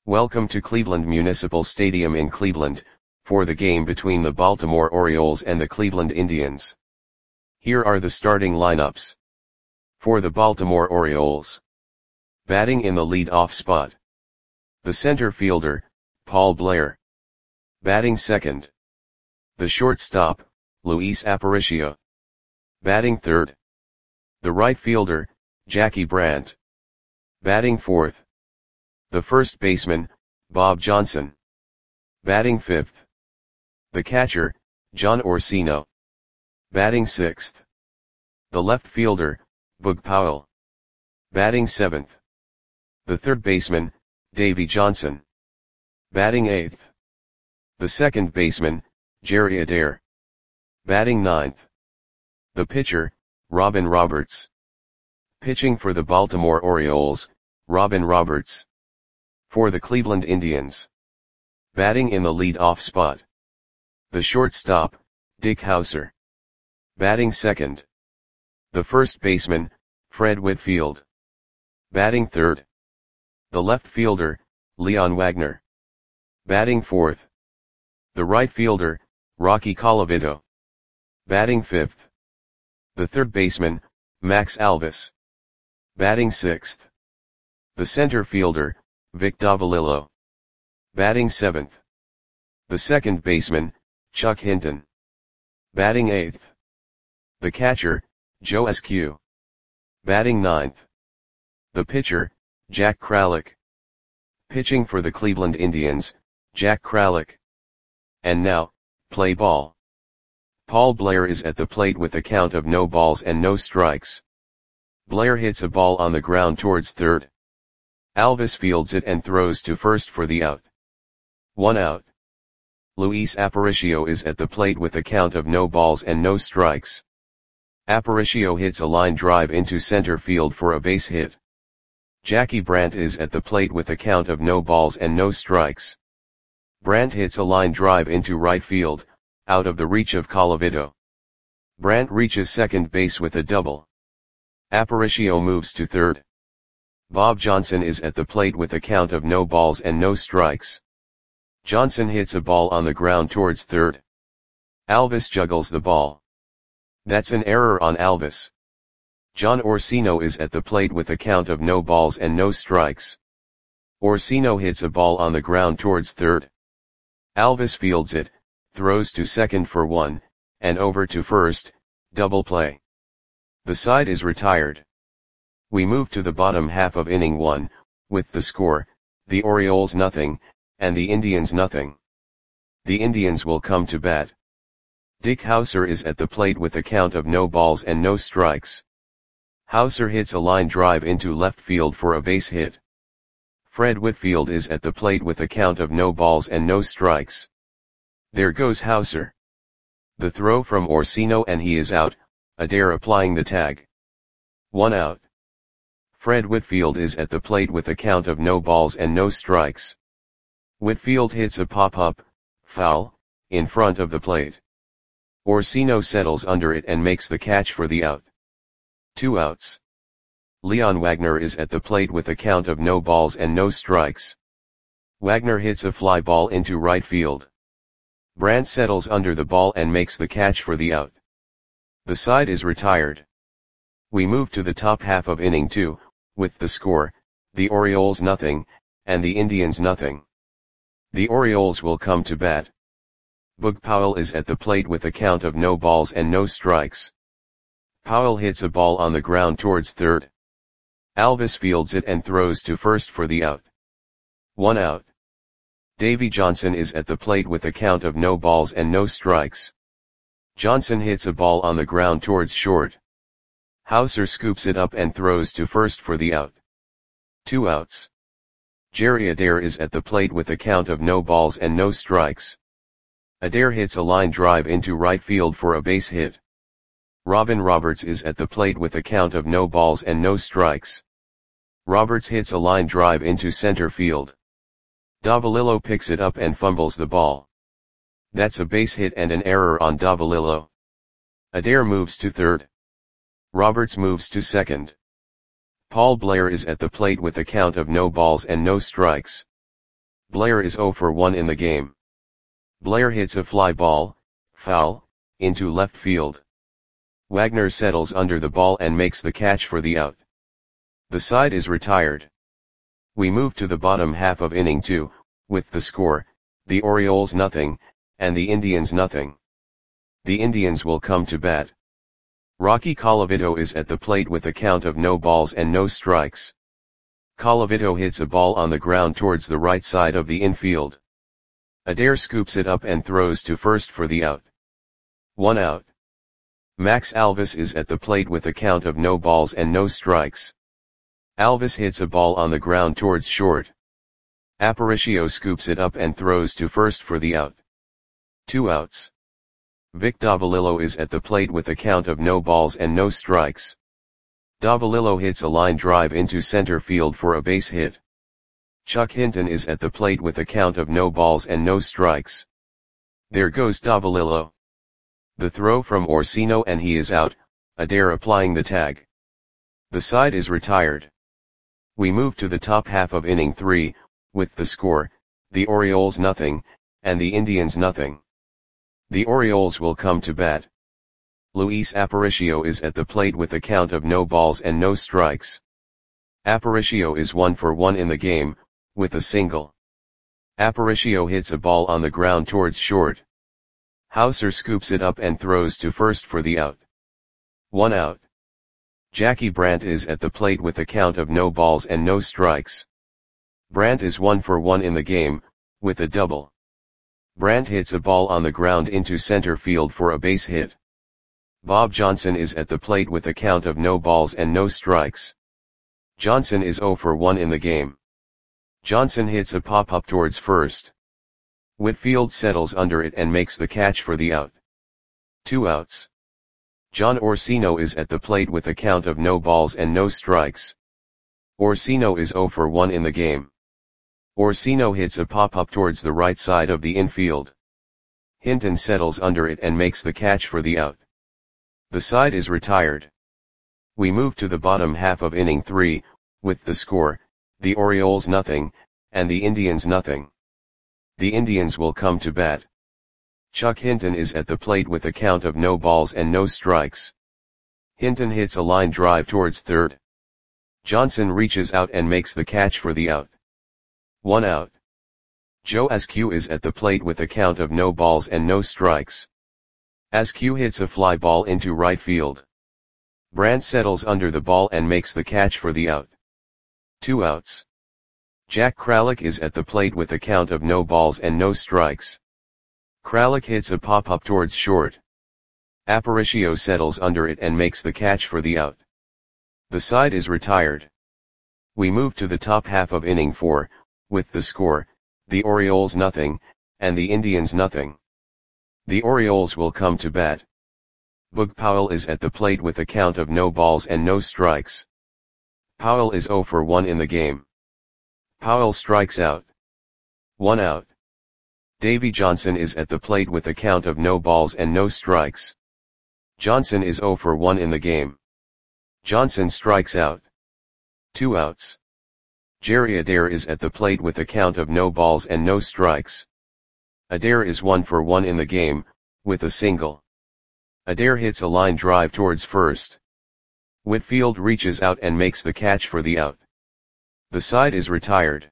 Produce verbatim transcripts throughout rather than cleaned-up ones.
Welcome to Cleveland Municipal Stadium in Cleveland, for the game between the Baltimore Orioles and the Cleveland Indians. Here are the starting lineups. For the Baltimore Orioles. Batting in the lead-off spot. The center fielder, Paul Blair. Batting second. The shortstop, Luis Aparicio. Batting third. The right fielder, Jackie Brandt. Batting fourth. The first baseman, Bob Johnson. Batting fifth. The catcher, John Orsino. Batting sixth. The left fielder, Boog Powell. Batting seventh. The third baseman, Davey Johnson. Batting eighth. The second baseman, Jerry Adair. Batting ninth. The pitcher, Robin Roberts. Pitching for the Baltimore Orioles, Robin Roberts. For the Cleveland Indians. Batting in the lead-off spot. The shortstop, Dick Howser. Batting second. The first baseman, Fred Whitfield. Batting third. The left fielder, Leon Wagner. Batting fourth. The right fielder, Rocky Colavito. Batting fifth. The third baseman, Max Alvis. Batting sixth. The center fielder, Vic Davalillo. Batting seventh. The second baseman, Chuck Hinton. Batting eighth. The catcher, Joe Eskew. Batting ninth. The pitcher, Jack Kralik. Pitching for the Cleveland Indians, Jack Kralik. And now, play ball. Paul Blair is at the plate with a count of no balls and no strikes. Blair hits a ball on the ground towards third. Alvis fields it and throws to first for the out. One out. Luis Aparicio is at the plate with a count of no balls and no strikes. Aparicio hits a line drive into center field for a base hit. Jackie Brandt is at the plate with a count of no balls and no strikes. Brandt hits a line drive into right field, out of the reach of Colavito. Brandt reaches second base with a double. Aparicio moves to third. Bob Johnson is at the plate with a count of no balls and no strikes. Johnson hits a ball on the ground towards third. Alvis juggles the ball. That's an error on Alvis. John Orsino is at the plate with a count of no balls and no strikes. Orsino hits a ball on the ground towards third. Alvis fields it, throws to second for one, and over to first, double play. The side is retired. We move to the bottom half of inning one, with the score, the Orioles nothing, and the Indians nothing. The Indians will come to bat. Dick Howser is at the plate with a count of no balls and no strikes. Howser hits a line drive into left field for a base hit. Fred Whitfield is at the plate with a count of no balls and no strikes. There goes Howser. The throw from Orsino and he is out, Adair applying the tag. One out. Fred Whitfield is at the plate with a count of no balls and no strikes. Whitfield hits a pop-up, foul, in front of the plate. Orsino settles under it and makes the catch for the out. Two outs. Leon Wagner is at the plate with a count of no balls and no strikes. Wagner hits a fly ball into right field. Brandt settles under the ball and makes the catch for the out. The side is retired. We move to the top half of inning two, with the score, the Orioles nothing, and the Indians nothing. The Orioles will come to bat. Boog Powell is at the plate with a count of no balls and no strikes. Powell hits a ball on the ground towards third. Alvis fields it and throws to first for the out. One out. Davey Johnson is at the plate with a count of no balls and no strikes. Johnson hits a ball on the ground towards short. Howser scoops it up and throws to first for the out. Two outs. Jerry Adair is at the plate with a count of no balls and no strikes. Adair hits a line drive into right field for a base hit. Robin Roberts is at the plate with a count of no balls and no strikes. Roberts hits a line drive into center field. Davalillo picks it up and fumbles the ball. That's a base hit and an error on Davalillo. Adair moves to third. Roberts moves to second. Paul Blair is at the plate with a count of no balls and no strikes. Blair is zero for one in the game. Blair hits a fly ball, foul, into left field. Wagner settles under the ball and makes the catch for the out. The side is retired. We move to the bottom half of inning two, with the score, the Orioles nothing, and the Indians nothing. The Indians will come to bat. Rocky Colavito is at the plate with a count of no balls and no strikes. Colavito hits a ball on the ground towards the right side of the infield. Adair scoops it up and throws to first for the out. One out. Max Alvis is at the plate with a count of no balls and no strikes. Alvis hits a ball on the ground towards short. Aparicio scoops it up and throws to first for the out. Two outs. Vic Davalillo is at the plate with a count of no balls and no strikes. Davalillo hits a line drive into center field for a base hit. Chuck Hinton is at the plate with a count of no balls and no strikes. There goes Davalillo. The throw from Orsino and he is out, Adair applying the tag. The side is retired. We move to the top half of inning three, with the score, the Orioles nothing, and the Indians nothing. The Orioles will come to bat. Luis Aparicio is at the plate with a count of no balls and no strikes. Aparicio is one for one in the game, with a single. Aparicio hits a ball on the ground towards short. Hauser scoops it up and throws to first for the out. One out. Jackie Brandt is at the plate with a count of no balls and no strikes. Brandt is one for one in the game, with a double. Brandt hits a ball on the ground into center field for a base hit. Bob Johnson is at the plate with a count of no balls and no strikes. Johnson is zero for one in the game. Johnson hits a pop-up towards first. Whitfield settles under it and makes the catch for the out. Two outs. John Orsino is at the plate with a count of no balls and no strikes. Orsino is zero for one in the game. Orsino hits a pop-up towards the right side of the infield. Hinton settles under it and makes the catch for the out. The side is retired. We move to the bottom half of inning three, with the score, the Orioles nothing, and the Indians nothing. The Indians will come to bat. Chuck Hinton is at the plate with a count of no balls and no strikes. Hinton hits a line drive towards third. Johnson reaches out and makes the catch for the out. One out. Joe Askew is at the plate with a count of no balls and no strikes. Askew hits a fly ball into right field. Brandt settles under the ball and makes the catch for the out. Two outs. Jack Kralik is at the plate with a count of no balls and no strikes. Kralik hits a pop-up towards short. Aparicio settles under it and makes the catch for the out. The side is retired. We move to the top half of inning four, with the score, the Orioles nothing, and the Indians nothing. The Orioles will come to bat. Boog Powell is at the plate with a count of no balls and no strikes. Powell is zero for one in the game. Powell strikes out. One out. Davy Johnson is at the plate with a count of no balls and no strikes. Johnson is zero for one in the game. Johnson strikes out. Two outs. Jerry Adair is at the plate with a count of no balls and no strikes. Adair is one for one in the game, with a single. Adair hits a line drive towards first. Whitfield reaches out and makes the catch for the out. The side is retired.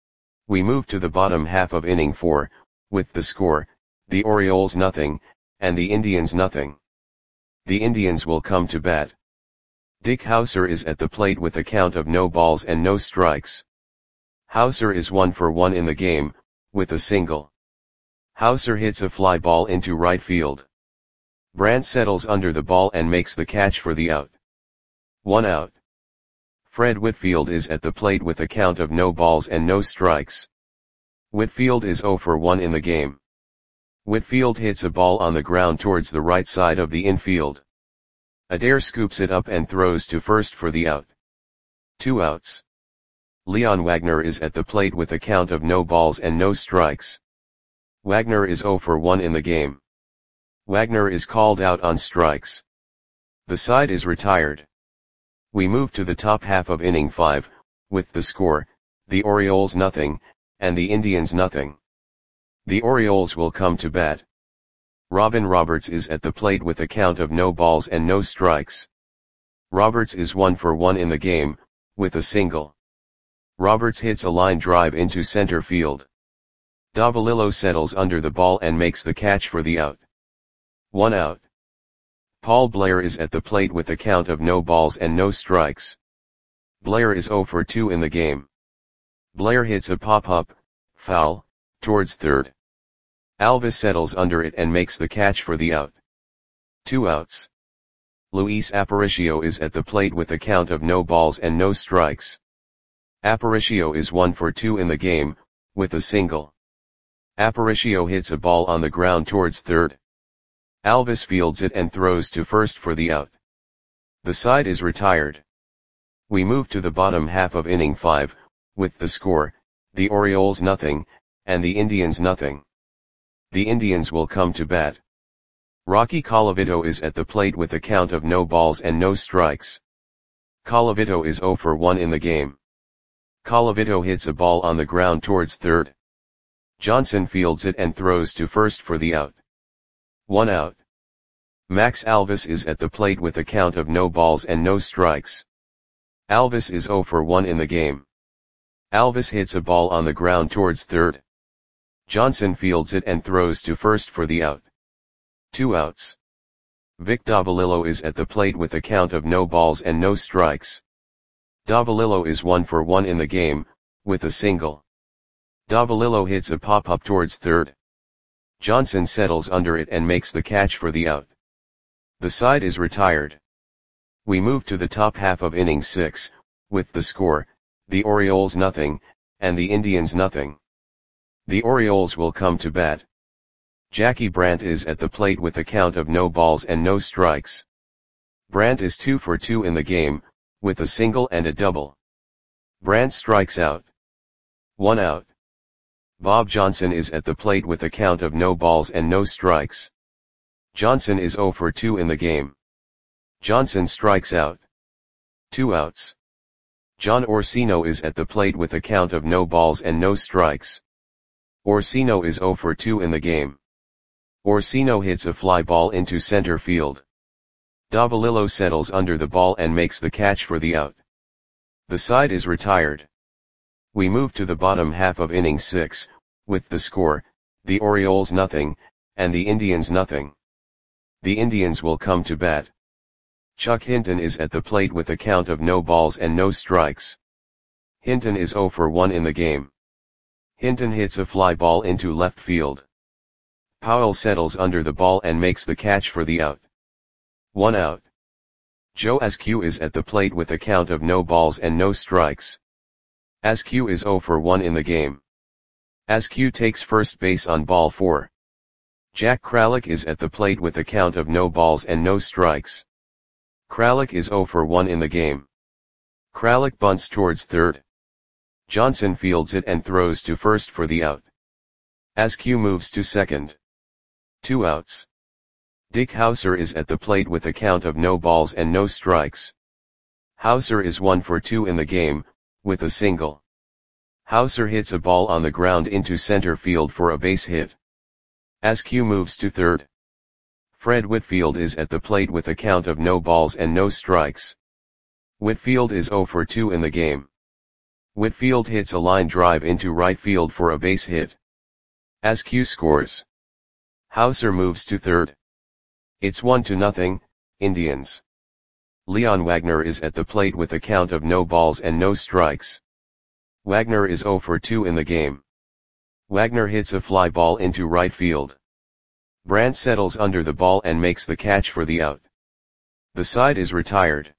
We move to the bottom half of inning four, with the score, the Orioles nothing, and the Indians nothing. The Indians will come to bat. Dick Hauser is at the plate with a count of no balls and no strikes. Hauser is one for one in the game, with a single. Hauser hits a fly ball into right field. Brandt settles under the ball and makes the catch for the out. One out. Fred Whitfield is at the plate with a count of no balls and no strikes. Whitfield is zero for one in the game. Whitfield hits a ball on the ground towards the right side of the infield. Adair scoops it up and throws to first for the out. Two outs. Leon Wagner is at the plate with a count of no balls and no strikes. Wagner is zero for one in the game. Wagner is called out on strikes. The side is retired. We move to the top half of inning five, with the score, the Orioles nothing, and the Indians nothing. The Orioles will come to bat. Robin Roberts is at the plate with a count of no balls and no strikes. Roberts is one for one in the game, with a single. Roberts hits a line drive into center field. Davalillo settles under the ball and makes the catch for the out. One out. Paul Blair is at the plate with a count of no balls and no strikes. Blair is zero for two in the game. Blair hits a pop-up, foul, towards third. Alvis settles under it and makes the catch for the out. Two outs. Luis Aparicio is at the plate with a count of no balls and no strikes. Aparicio is one for two in the game, with a single. Aparicio hits a ball on the ground towards third. Alvis fields it and throws to first for the out. The side is retired. We move to the bottom half of inning five, with the score, the Orioles nothing, and the Indians nothing. The Indians will come to bat. Rocky Colavito is at the plate with a count of no balls and no strikes. Colavito is zero for one in the game. Colavito hits a ball on the ground towards third. Johnson fields it and throws to first for the out. One out. Max Alvis is at the plate with a count of no balls and no strikes. Alvis is zero for one in the game. Alvis hits a ball on the ground towards third. Johnson fields it and throws to first for the out. Two outs. Vic Davalillo is at the plate with a count of no balls and no strikes. Davalillo is one for one in the game, with a single. Davalillo hits a pop-up towards third. Johnson settles under it and makes the catch for the out. The side is retired. We move to the top half of inning six, with the score, the Orioles nothing, and the Indians nothing. The Orioles will come to bat. Jackie Brandt is at the plate with a count of no balls and no strikes. Brandt is two for two in the game, with a single and a double. Brandt strikes out. One out. Bob Johnson is at the plate with a count of no balls and no strikes. Johnson is zero for two in the game. Johnson strikes out. Two outs. John Orsino is at the plate with a count of no balls and no strikes. Orsino is zero for two in the game. Orsino hits a fly ball into center field. Davalillo settles under the ball and makes the catch for the out. The side is retired. We move to the bottom half of inning six, with the score, the Orioles nothing, and the Indians nothing. The Indians will come to bat. Chuck Hinton is at the plate with a count of no balls and no strikes. Hinton is zero for one in the game. Hinton hits a fly ball into left field. Powell settles under the ball and makes the catch for the out. One out. Joe Askew is at the plate with a count of no balls and no strikes. Askew is zero for one in the game. Askew takes first base on ball four. Jack Kralik is at the plate with a count of no balls and no strikes. Kralik is zero for one in the game. Kralik bunts towards third. Johnson fields it and throws to first for the out. Askew moves to second. Two outs. Dick Hauser is at the plate with a count of no balls and no strikes. Hauser is one for two in the game, with a single. Hauser hits a ball on the ground into center field for a base hit. Askew moves to third. Fred Whitfield is at the plate with a count of no balls and no strikes. Whitfield is zero for two in the game. Whitfield hits a line drive into right field for a base hit. Askew scores. Hauser moves to third. It's one to nothing, Indians. Leon Wagner is at the plate with a count of no balls and no strikes. Wagner is zero for two in the game. Wagner hits a fly ball into right field. Brandt settles under the ball and makes the catch for the out. The side is retired.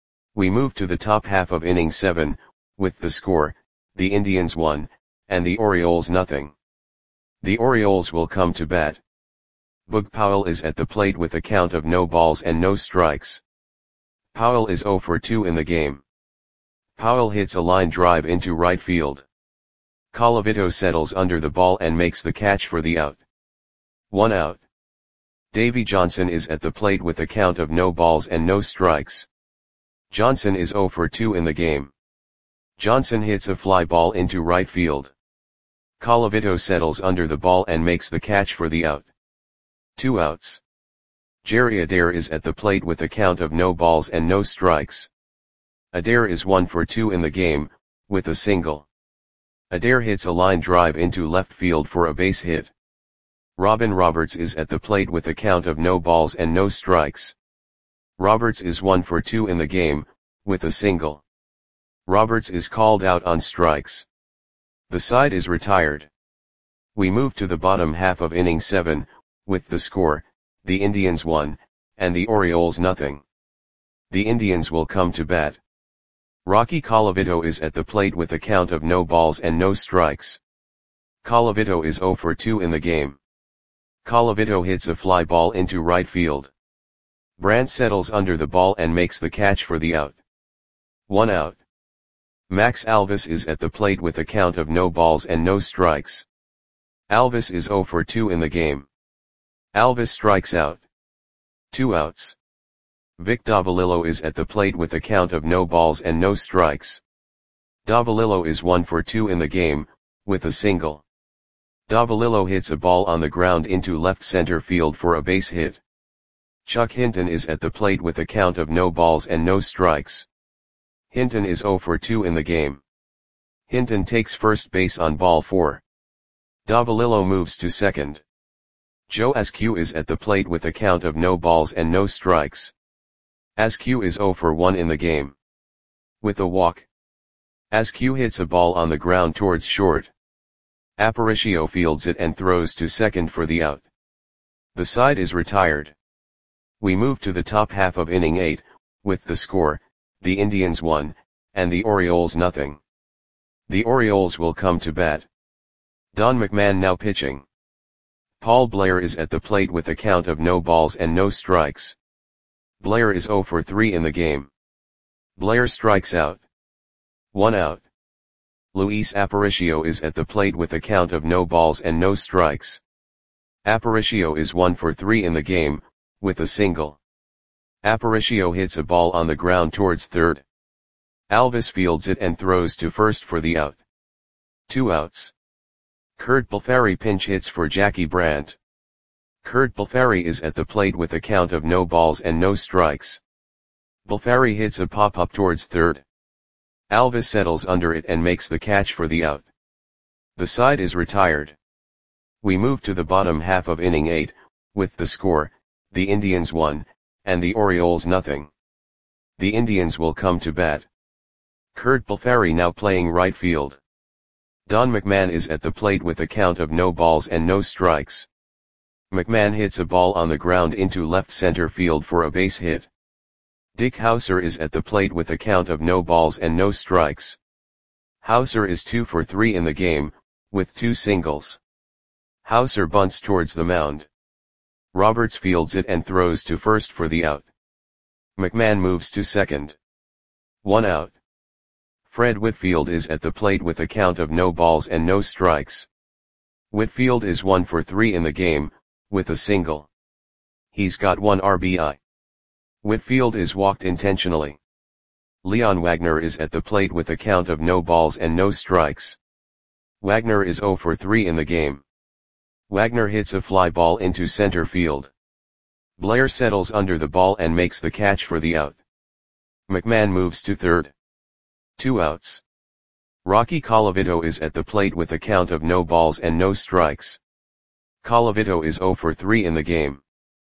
We move to the top half of inning seven, with the score, the Indians one, and the Orioles nothing. The Orioles will come to bat. Boog Powell is at the plate with a count of no balls and no strikes. Powell is zero for two in the game. Powell hits a line drive into right field. Colavito settles under the ball and makes the catch for the out. One out. Davy Johnson is at the plate with a count of no balls and no strikes. Johnson is zero for two in the game. Johnson hits a fly ball into right field. Colavito settles under the ball and makes the catch for the out. Two outs. Jerry Adair is at the plate with a count of no balls and no strikes. Adair is one for two in the game, with a single. Adair hits a line drive into left field for a base hit. Robin Roberts is at the plate with a count of no balls and no strikes. Roberts is one for two in the game, with a single. Roberts is called out on strikes. The side is retired. We move to the bottom half of inning seven, with the score, the Indians one, and the Orioles nothing. The Indians will come to bat. Rocky Colavito is at the plate with a count of no balls and no strikes. Colavito is zero for two in the game. Colavito hits a fly ball into right field. Brandt settles under the ball and makes the catch for the out. One out. Max Alvis is at the plate with a count of no balls and no strikes. Alvis is zero for two in the game. Alvis strikes out. Two outs. Vic Davalillo is at the plate with a count of no balls and no strikes. Davalillo is one for two in the game, with a single. Davalillo hits a ball on the ground into left center field for a base hit. Chuck Hinton is at the plate with a count of no balls and no strikes. Hinton is zero for two in the game. Hinton takes first base on ball four. Davalillo moves to second. Joe Askew is at the plate with a count of no balls and no strikes. Askew is zero for one in the game. With a walk. Askew hits a ball on the ground towards short. Aparicio fields it and throws to second for the out. The side is retired. We move to the top half of inning eight, with the score, the Indians one, and the Orioles nothing. The Orioles will come to bat. Don McMahon now pitching. Paul Blair is at the plate with a count of no balls and no strikes. Blair is zero for three in the game. Blair strikes out. One out. Luis Aparicio is at the plate with a count of no balls and no strikes. Aparicio is one for three in the game, with a single. Aparicio hits a ball on the ground towards third. Alvis fields it and throws to first for the out. Two outs. Kurt Balfari pinch hits for Jackie Brandt. Kurt Balfari is at the plate with a count of no balls and no strikes. Balfari hits a pop-up towards third. Alvis settles under it and makes the catch for the out. The side is retired. We move to the bottom half of inning eight, with the score, the Indians one, and the Orioles nothing. The Indians will come to bat. Kurt Balfari now playing right field. Don McMahon is at the plate with a count of no balls and no strikes. McMahon hits a ball on the ground into left center field for a base hit. Dick Hauser is at the plate with a count of no balls and no strikes. Hauser is two for three in the game, with two singles. Hauser bunts towards the mound. Roberts fields it and throws to first for the out. McMahon moves to second. One out. Fred Whitfield is at the plate with a count of no balls and no strikes. Whitfield is one for three in the game, with a single. He's got one R B I. Whitfield is walked intentionally. Leon Wagner is at the plate with a count of no balls and no strikes. Wagner is zero for three in the game. Wagner hits a fly ball into center field. Blair settles under the ball and makes the catch for the out. McMahon moves to third. Two outs. Rocky Colavito is at the plate with a count of no balls and no strikes. Colavito is zero for three in the game.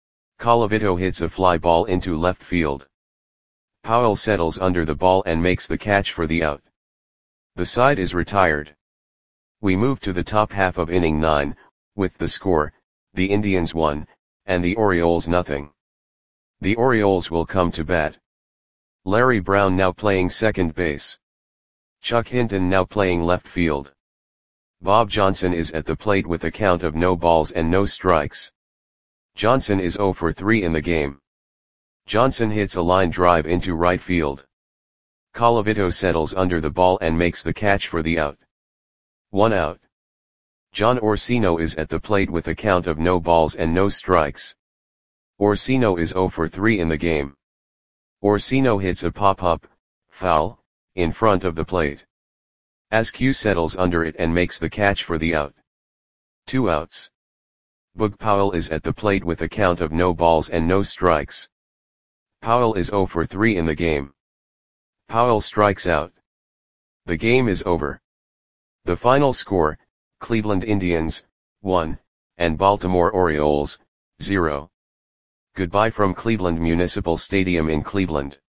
Colavito hits a fly ball into left field. Powell settles under the ball and makes the catch for the out. The side is retired. We move to the top half of inning nine, with the score, the Indians one, and the Orioles nothing. The Orioles will come to bat. Larry Brown now playing second base. Chuck Hinton now playing left field. Bob Johnson is at the plate with a count of no balls and no strikes. Johnson is zero for three in the game. Johnson hits a line drive into right field. Colavito settles under the ball and makes the catch for the out. One out. John Orsino is at the plate with a count of no balls and no strikes. Orsino is zero for three in the game. Orsino hits a pop-up, foul, in front of the plate. Askew settles under it and makes the catch for the out. Two outs. Boog Powell is at the plate with a count of no balls and no strikes. Powell is zero for three in the game. Powell strikes out. The game is over. The final score, Cleveland Indians, one, and Baltimore Orioles, zero. Goodbye from Cleveland Municipal Stadium in Cleveland.